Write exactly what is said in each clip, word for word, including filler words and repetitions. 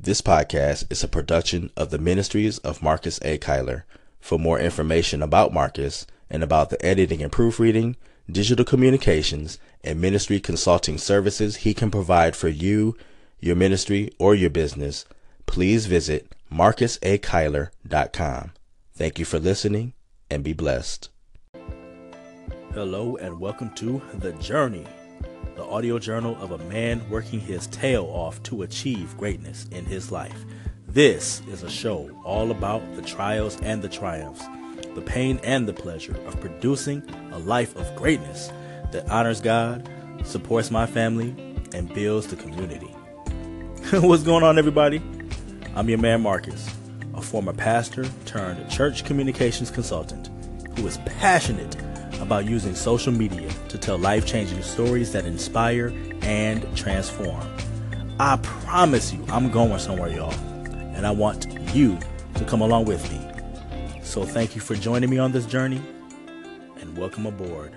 This podcast is a production of the Ministries of Marcus A. Kyler. For more information about Marcus and about the editing and proofreading, digital communications, and ministry consulting services he can provide for you, your ministry, or your business, please visit marcus a kyler dot com. Thank you for listening and be blessed. Hello and welcome to The Journey, the audio journal of a man working his tail off to achieve greatness in his life. This is a show all about the trials and the triumphs, the pain and the pleasure of producing a life of greatness that honors God, supports my family, and builds the community. What's going on, everybody? I'm your man, Marcus, a former pastor turned church communications consultant who is passionate about using social media to tell life-changing stories that inspire and transform. I promise you, I'm going somewhere, y'all, and I want you to come along with me. So thank you for joining me on this journey, and welcome aboard.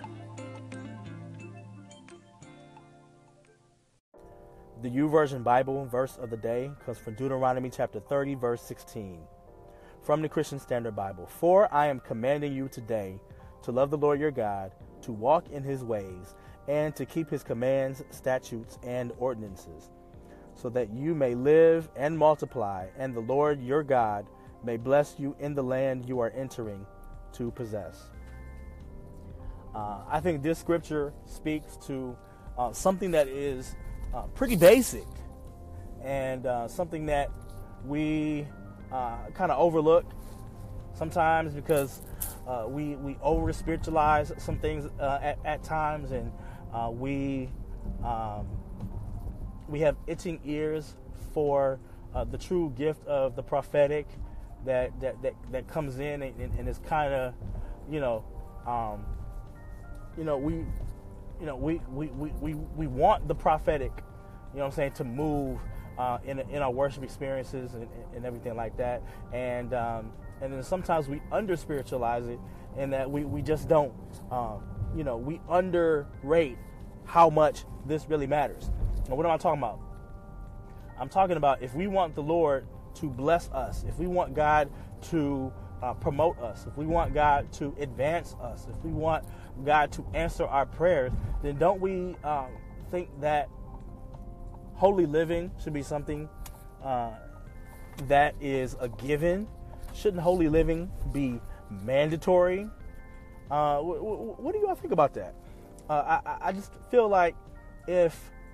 The YouVersion Bible verse of the day comes from Deuteronomy chapter thirty, verse sixteen. From the Christian Standard Bible. For I am commanding you today to love the Lord your God, to walk in his ways, and to keep his commands, statutes, and ordinances, so that you may live and multiply, and the Lord your God may bless you in the land you are entering to possess. Uh, I think this scripture speaks to uh, something that is uh, pretty basic, and uh, something that we uh, kind of overlook sometimes because uh, we we over spiritualize some things uh, at, at times, and uh, we um, we have itching ears for uh, the true gift of the prophetic that that that, that comes in and, and, and is kind of you know um, you know we you know we, we, we, we, we want the prophetic, you know what I'm saying, to move uh, in in our worship experiences and, and everything like that, and um, And then sometimes we under spiritualize it, and that we, we just don't, um, you know, we underrate how much this really matters. And what am I talking about? I'm talking about if we want the Lord to bless us, if we want God to uh, promote us, if we want God to advance us, if we want God to answer our prayers, then don't we um, think that holy living should be something uh, that is a given? Shouldn't holy living be mandatory? Uh, wh- wh- what do you all think about that? Uh, I, I just feel like if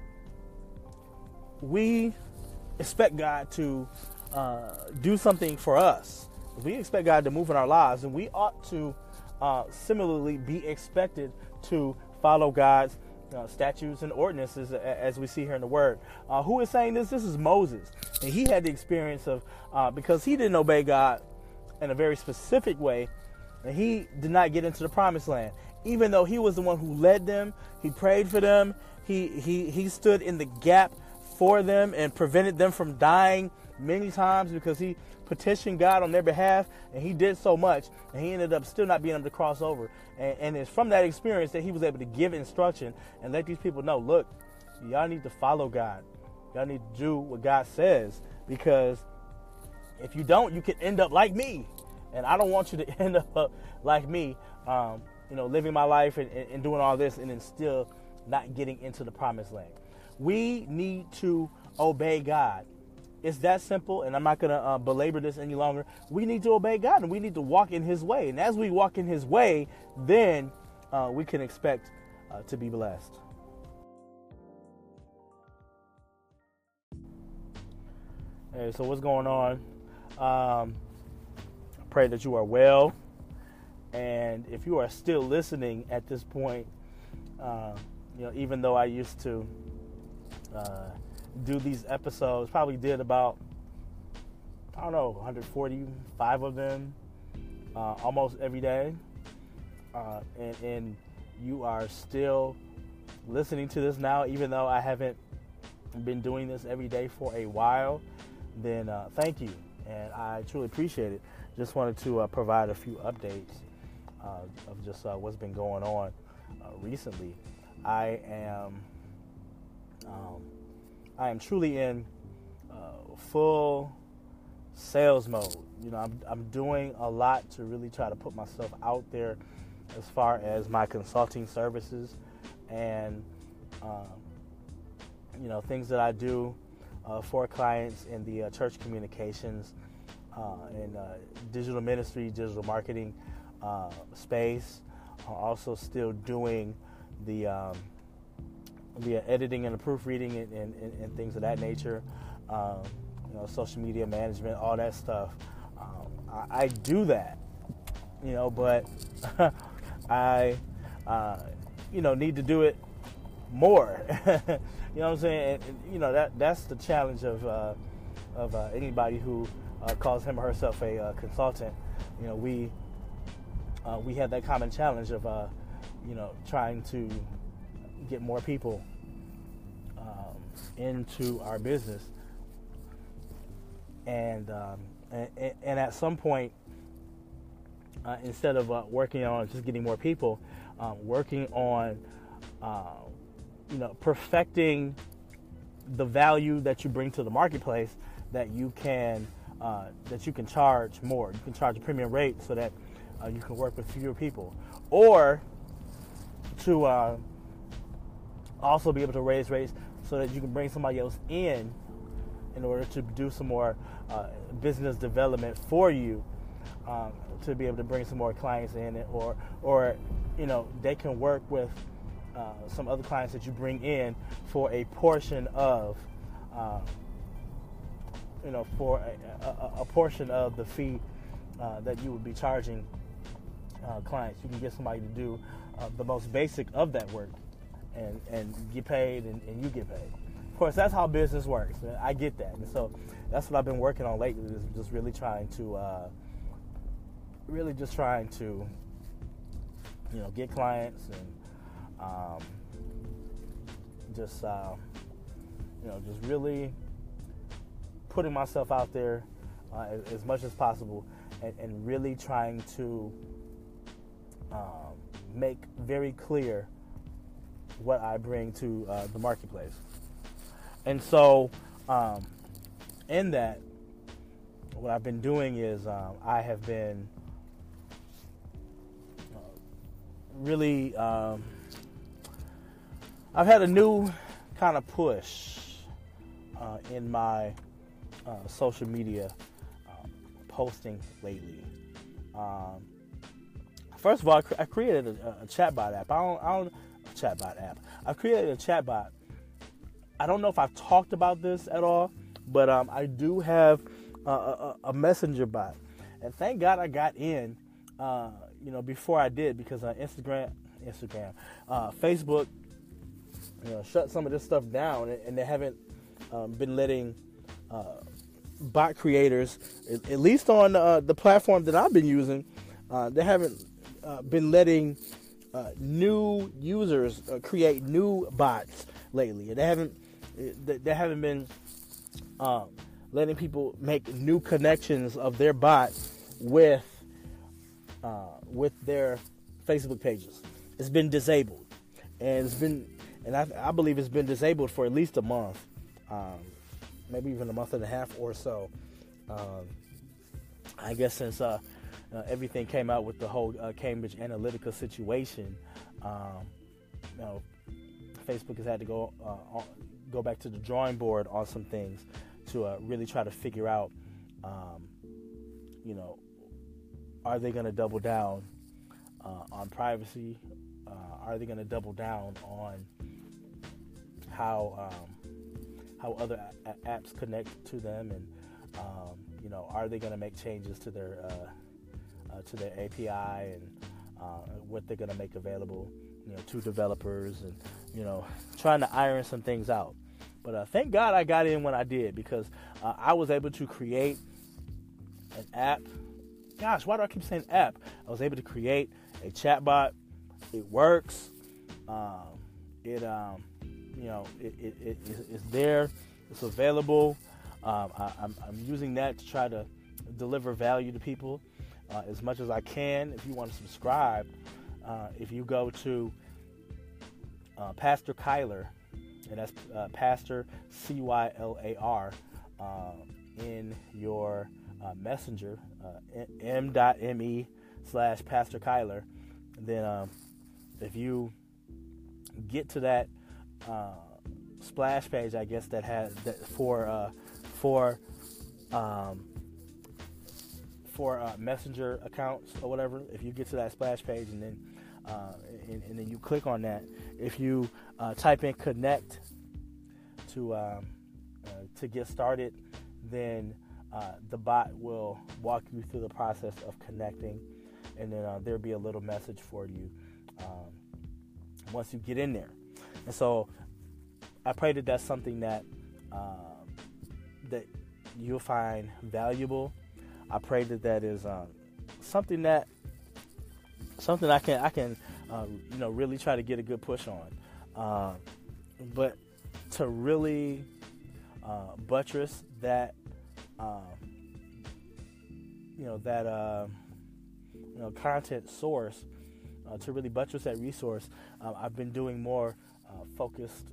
we expect God to uh, do something for us, if we expect God to move in our lives, then we ought to uh, similarly be expected to follow God's uh, statutes and ordinances as we see here in the Word. Uh, who is saying this? This is Moses. And he had the experience of, uh, because he didn't obey God in a very specific way, and he did not get into the promised land. Even though he was the one who led them, he prayed for them, he he he stood in the gap for them and prevented them from dying many times because he petitioned God on their behalf, and he did so much, and he ended up still not being able to cross over. And, and it's from that experience that he was able to give instruction and let these people know, look, y'all need to follow God. Y'all need to do what God says, because if you don't, you could end up like me. And I don't want you to end up like me, um, you know, living my life and, and doing all this and then still not getting into the promised land. We need to obey God. It's that simple, and I'm not going to uh, belabor this any longer. We need to obey God, and we need to walk in his way. And as we walk in his way, then uh, we can expect uh, to be blessed. Hey, so what's going on? Um, I pray that you are well, and if you are still listening at this point, uh, you know, even though I used to uh, do these episodes, probably did about, I don't know, one hundred forty-five of them uh, almost every day, uh, and, and you are still listening to this now, even though I haven't been doing this every day for a while, then uh, thank you. And I truly appreciate it. Just wanted to uh, provide a few updates uh, of just uh, what's been going on uh, recently. I am um, I am truly in uh, full sales mode. You know, I'm I'm doing a lot to really try to put myself out there as far as my consulting services and um, you know, things that I do uh, for clients in the uh, church communications uh, and uh, digital ministry, digital marketing uh, space. I'm also still doing the um, the editing and the proofreading and, and, and things of that nature. Um, you know, social media management, all that stuff. Um, I, I do that, you know, but I, uh, you know, need to do it more. You know what I'm saying? And, and, you know, that that's the challenge of uh, of uh, anybody who uh, calls him or herself a uh, consultant. You know, we uh, we have that common challenge of uh, you know, trying to get more people um, into our business, and um, and, and at some point, uh, instead of uh, working on just getting more people, um, working on uh, you know, perfecting the value that you bring to the marketplace, that you can uh, that you can charge more. You can charge a premium rate so that uh, you can work with fewer people, or to uh, also be able to raise rates so that you can bring somebody else in in order to do some more uh, business development for you, um, to be able to bring some more clients in, or or you know, they can work with uh, some other clients that you bring in for a portion of uh, you know, for a, a, a portion of the fee uh, that you would be charging uh, clients. You can get somebody to do uh, the most basic of that work and, and get paid, and, and you get paid. Of course, that's how business works. I get that. And so that's what I've been working on lately, is just really trying to, uh, really just trying to, you know, get clients and um, just, uh, you know, just really putting myself out there uh, as, as much as possible, and, and really trying to um, make very clear what I bring to uh, the marketplace. And so um, in that, what I've been doing is um, I have been uh, really, um, I've had a new kind of push uh, in my uh, social media uh, posting lately. Um, first of all, I, cre- I created a, a chatbot app. I don't, I don't, a chatbot app. I've created a chatbot. I don't know if I've talked about this at all, but um, I do have a, a, a messenger bot, and thank God I got in, uh, you know, before I did, because uh, Instagram, Instagram, uh, Facebook, you know, shut some of this stuff down, and, and they haven't um, been letting uh, bot creators, at, at least on uh, the platform that I've been using, uh, they haven't uh, been letting uh, new users uh, create new bots lately. They haven't. They haven't been um, letting people make new connections of their bot with uh, with their Facebook pages. It's been disabled, and it's been, and I, I believe it's been disabled for at least a month, um, maybe even a month and a half or so. Um, I guess since uh, uh, everything came out with the whole uh, Cambridge Analytica situation, um, you know, Facebook has had to go uh, on, go back to the drawing board on some things to uh, really try to figure out, um, you know, are they going to double down uh, on privacy? Uh, are they going to double down on how um, how other a- apps connect to them, and um, you know, are they going to make changes to their uh, uh, to their A P I, and uh, what they're going to make available, you know, to developers, and you know, trying to iron some things out. But uh, thank God I got in when I did, because uh, I was able to create an app. Gosh, why do I keep saying app? I was able to create a chatbot. It works. Um, it, um, you know, it, it, it, it's there. It's available. Um, I, I'm, I'm using that to try to deliver value to people uh, as much as I can. If you want to subscribe, uh, if you go to uh, Pastor Kylar, and that's uh, Pastor C Y L A R. Uh, in your uh, messenger, uh, m.me slash Pastor Kyler. Then um, if you get to that uh, splash page, I guess that has that for uh, for um, for uh, messenger accounts or whatever. If you get to that splash page and then uh, and, and then you click on that, if you uh, type in connect to um, uh, to get started, then uh, the bot will walk you through the process of connecting, and then uh, there'll be a little message for you um, once you get in there. And so I pray that that's something that um, that you'll find valuable. I pray that that is um, something that something I can I can uh, you know really try to get a good push on, uh, but to really uh, buttress that uh, you know that uh, you know content source, uh, to really buttress that resource, uh, I've been doing more uh, focused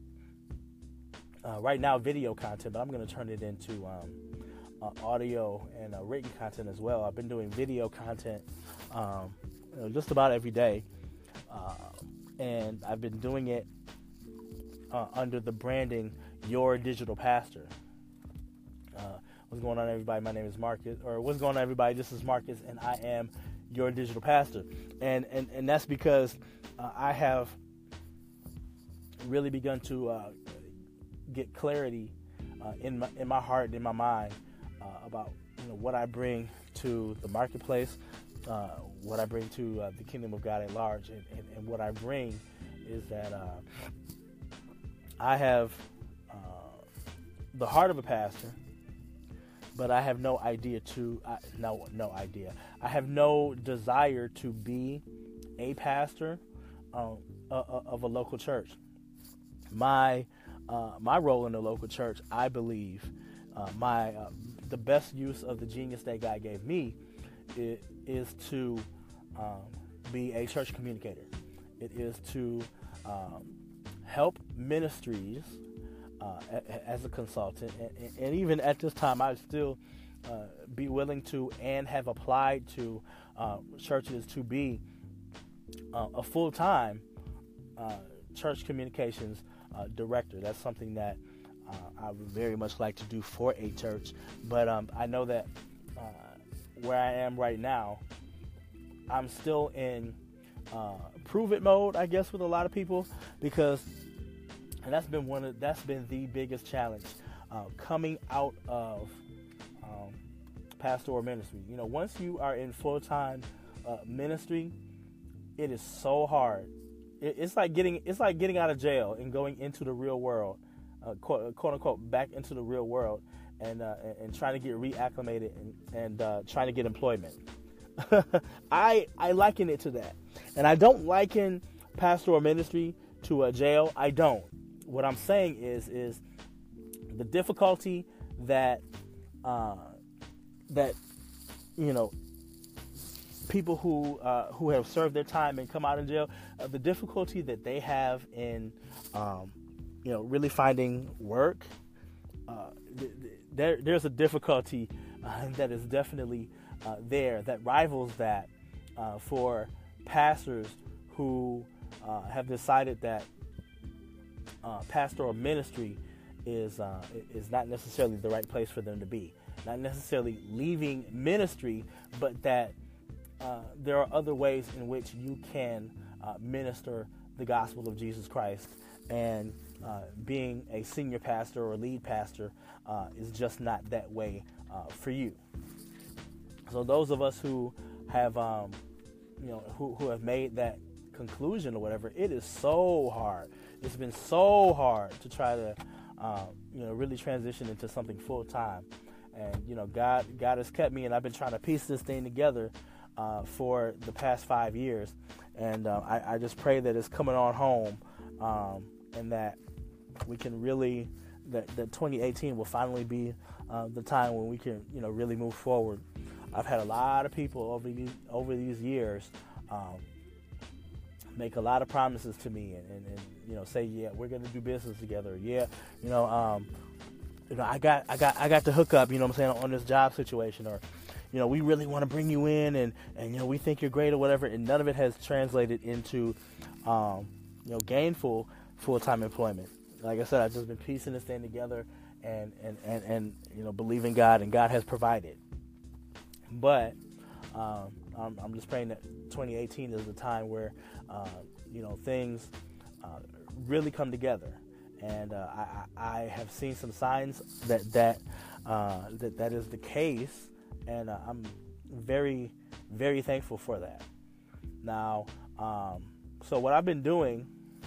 uh, right now video content, but I'm going to turn it into um, uh, audio and uh, written content as well. I've been doing video content um, you know, just about every day, uh, and I've been doing it uh, under the branding Your Digital Pastor. Uh, what's going on, everybody? My name is Marcus, or what's going on, everybody? This is Marcus, and I am Your Digital Pastor, and and and that's because uh, I have really begun to uh, get clarity uh, in my in my heart and in my mind uh, about you know what I bring to the marketplace, uh, what I bring to uh, the kingdom of God at large, and, and, and what I bring is that uh, I have uh, the heart of a pastor, but I have no idea to uh, no no idea. I have no desire to be a pastor um, uh, of a local church. My uh, my role in the local church, I believe, uh, my uh, the best use of the genius that God gave me is, is to um, be a church communicator. It is to um, help ministries uh, a, as a consultant, and, and even at this time, I still uh, be willing to and have applied to uh, churches to be uh, a full-time uh, church communications Uh, director. That's something that uh, I would very much like to do for a church. But um, I know that uh, where I am right now, I'm still in uh, prove it mode, I guess, with a lot of people, because, and that's been one of that's been the biggest challenge uh, coming out of um, pastoral ministry. You know, once you are in full time uh, ministry, it is so hard. It's like getting it's like getting out of jail and going into the real world, uh, quote, quote unquote, back into the real world, and uh, and, and trying to get reacclimated and, and uh, trying to get employment. I I liken it to that, and I don't liken pastoral ministry to a jail. I don't. What I'm saying is is the difficulty that uh, that you know. people who uh, who have served their time and come out in jail, uh, the difficulty that they have in, um, you know, really finding work. Uh, th- th- there, there's a difficulty uh, that is definitely uh, there that rivals that uh, for pastors who uh, have decided that uh, pastoral ministry is uh, is not necessarily the right place for them to be. Not necessarily leaving ministry, but that Uh, there are other ways in which you can uh, minister the gospel of Jesus Christ, and uh, being a senior pastor or lead pastor uh, is just not that way uh, for you. So those of us who have, um, you know, who, who have made that conclusion or whatever, it is so hard. It's been so hard to try to, uh, you know, really transition into something full time. And you know, God, God has kept me, and I've been trying to piece this thing together Uh, for the past five years, and uh, I, I just pray that it's coming on home, um, and that we can really, that, that twenty eighteen will finally be uh, the time when we can, you know, really move forward. I've had a lot of people over these over these years um, make a lot of promises to me, and, and, and you know, say, yeah, we're going to do business together. Yeah, you know, um, you know, I got, I got, I got the hookup, you know what I'm saying, on this job situation, or, you know, we really want to bring you in, and, and, you know, we think you're great or whatever, and none of it has translated into, um, you know, gainful full-time employment. Like I said, I've just been piecing this thing together, and, and, and, and you know, believing God, and God has provided. But um, I'm, I'm just praying that twenty eighteen is the time where, uh, you know, things uh, really come together. And uh, I, I have seen some signs that that, uh, that that is the case, and uh, I'm very, very thankful for that. Now, um, so what I've been doing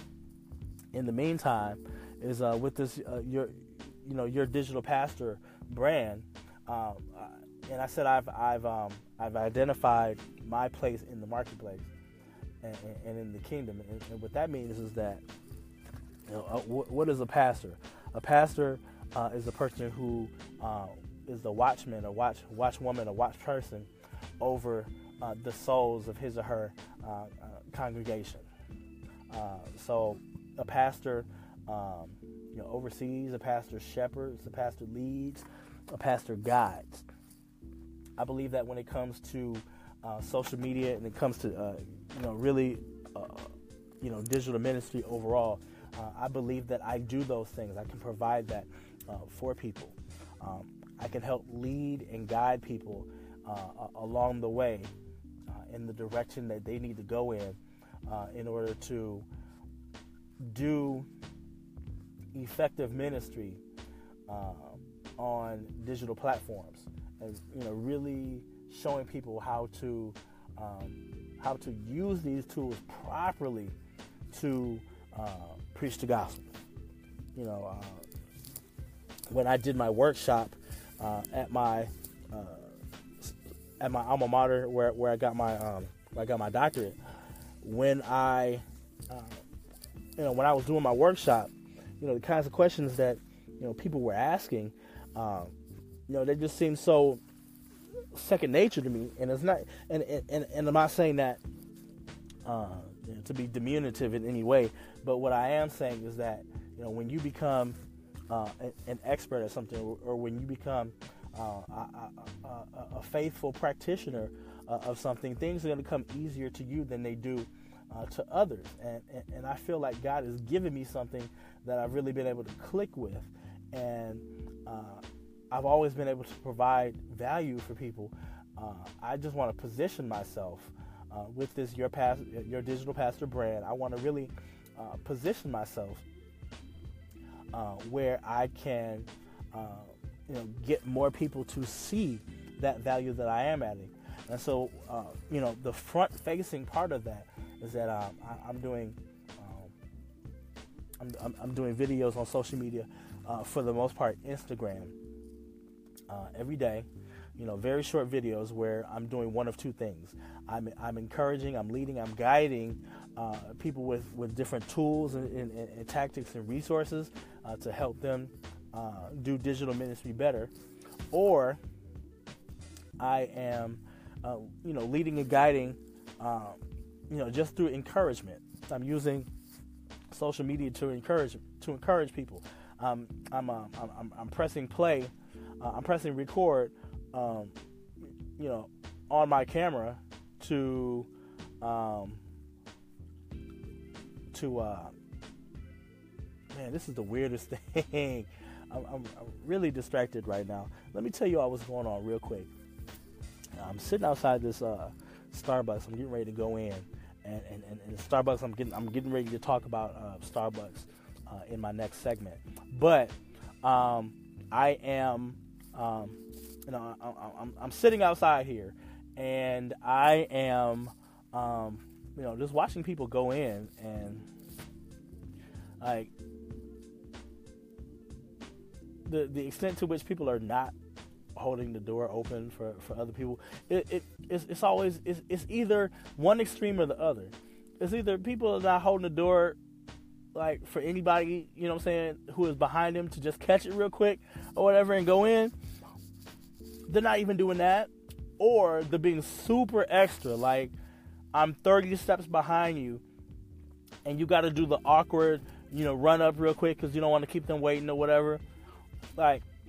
in the meantime is uh, with this uh, your, you know, your digital pastor brand, um, uh, and I said I've I've um, I've identified my place in the marketplace and, and, and in the kingdom, and, and what that means is that. You know, uh, wh- what is a pastor? A pastor uh, is a person who uh, is the watchman, or watch watchwoman, or watch person over uh, the souls of his or her uh, uh, congregation. Uh, so, a pastor, um, you know, oversees. A pastor shepherds. A pastor leads. A pastor guides. I believe that when it comes to uh, social media, and it comes to uh, you know really uh, you know digital ministry overall. Uh, I believe that I do those things. I can provide that uh, for people. Um, I can help lead and guide people uh, along the way uh, in the direction that they need to go in uh, in order to do effective ministry uh, on digital platforms, and you know, really showing people how to um, how to use these tools properly to uh, preach the gospel. You know, uh, when I did my workshop uh, at my uh, at my alma mater, where where I got my um, where I got my doctorate, when I uh, you know when I was doing my workshop, you know, the kinds of questions that you know people were asking, um, you know, they just seemed so second nature to me. And it's not, and and, and I'm not saying that uh, you know, to be diminutive in any way, but what I am saying is that, you know, when you become uh, an expert at something, or when you become uh, a, a, a faithful practitioner uh, of something, things are going to come easier to you than they do uh, to others. And, and and I feel like God has given me something that I've really been able to click with, and uh, I've always been able to provide value for people. Uh, I just want to position myself uh, with this your past, your digital pastor brand. I want to really uh, position myself uh, where I can, uh, you know, get more people to see that value that I am adding. And so, uh, you know, the front-facing part of that is that um, I, I'm doing, um, I'm, I'm doing videos on social media, uh, for the most part, Instagram. Uh, every day, you know, very short videos where I'm doing one of two things. I'm I'm encouraging, I'm leading, I'm guiding uh, people with, with different tools and, and, and tactics and resources uh, to help them uh, do digital ministry better. Or I am, uh, you know, leading and guiding, uh, you know, just through encouragement. I'm using social media to encourage to encourage people. Um, I'm, uh, I'm I'm pressing play. Uh, I'm pressing record, um, you know, on my camera to, um, to, uh, man, this is the weirdest thing. I'm, I'm, I'm really distracted right now. Let me tell you all what's going on real quick. I'm sitting outside this uh, Starbucks. I'm getting ready to go in, and, and, and, and Starbucks. I'm getting I'm getting ready to talk about uh, Starbucks uh, in my next segment. But um, I am. Um, you know, I, I, I'm, I'm sitting outside here, and I am, um, you know, just watching people go in, and like the the extent to which people are not holding the door open for, for other people. It, it it's, it's always it's, it's either one extreme or the other. It's either people are not holding the door, like, for anybody, you know what I'm saying, who is behind them to just catch it real quick or whatever and go in. They're not even doing that. Or they're being super extra, like, I'm thirty steps behind you and you got to do the awkward, you know, run up real quick because you don't want to keep them waiting or whatever. Like,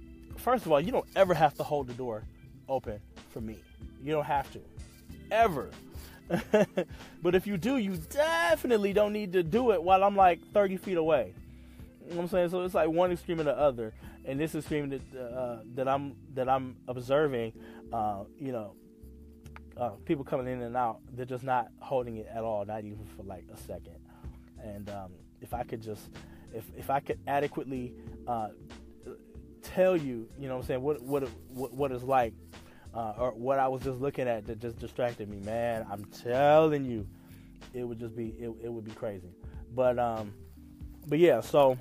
first of all, you don't ever have to hold the door open for me. You don't have to. Ever. But if you do, you definitely don't need to do it while I'm like thirty feet away. You know what I'm saying? So it's like one extreme and the other. And this extreme that uh, that I'm that I'm observing, uh, you know, uh, people coming in and out, they're just not holding it at all, not even for like a second. And um, if I could just, if if I could adequately uh, tell you, you know what I'm saying, what what what, what it's like, uh, or what I was just looking at that just distracted me, man, I'm telling you, it would just be, it, it would be crazy. But um, but yeah, so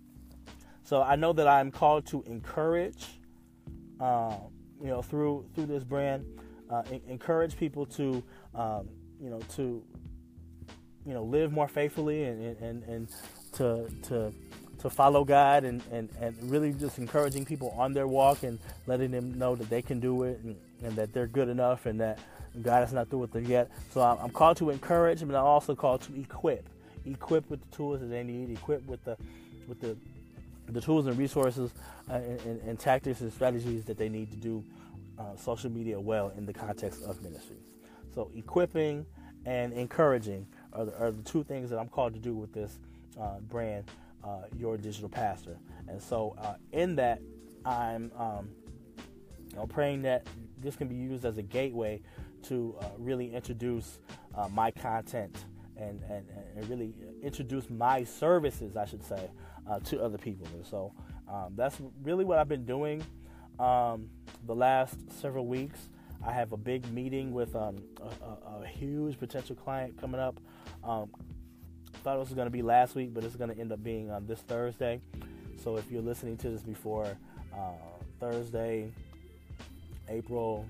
so I know that I'm called to encourage, uh, you know, through through this brand, uh, en- encourage people to, um, you know, to, you know, live more faithfully and and, and to to to follow God and, and, and really just encouraging people on their walk and letting them know that they can do it and, and that they're good enough and that God is not through with them yet. So I'm called to encourage, but I'm also called to equip, equip with the tools that they need, equip with the with the the tools and resources uh, and, and, and tactics and strategies that they need to do uh, social media well in the context of ministry. So equipping and encouraging are the, are the two things that I'm called to do with this uh, brand, uh, Your Digital Pastor. And so uh, in that, I'm um, you know, praying that this can be used as a gateway to uh, really introduce uh, my content and, and, and really introduce my services, I should say, uh, to other people. And so um, that's really what I've been doing um, the last several weeks. I have a big meeting with um, a, a, a huge potential client coming up. Um, thought it was going to be last week, but it's going to end up being on this Thursday. So if you're listening to this before uh, Thursday, April,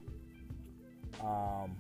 um,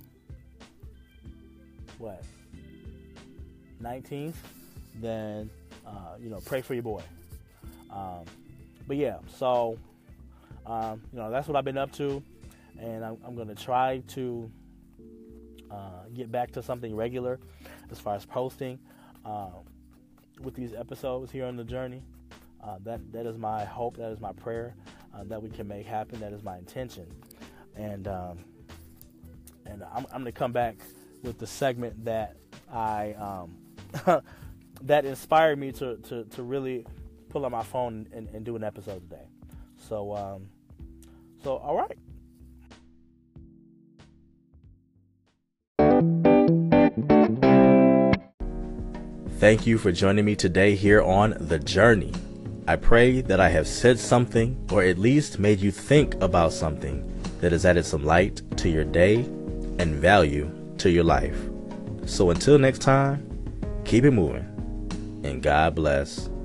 what, nineteenth, then, uh, you know, pray for your boy. Um, but yeah, so, um, you know, that's what I've been up to. And I'm, I'm going to try to uh, get back to something regular as far as posting uh, with these episodes here on the journey. Uh, that that is my hope. That is my prayer uh, that we can make happen. That is my intention. And um, and I'm, I'm going to come back with the segment that I um, that inspired me to, to, to really pull out my phone and, and do an episode today. So um, so all right. Thank you for joining me today here on The Journey. I pray that I have said something or at least made you think about something that has added some light to your day and value to your life. So until next time, keep it moving and God bless.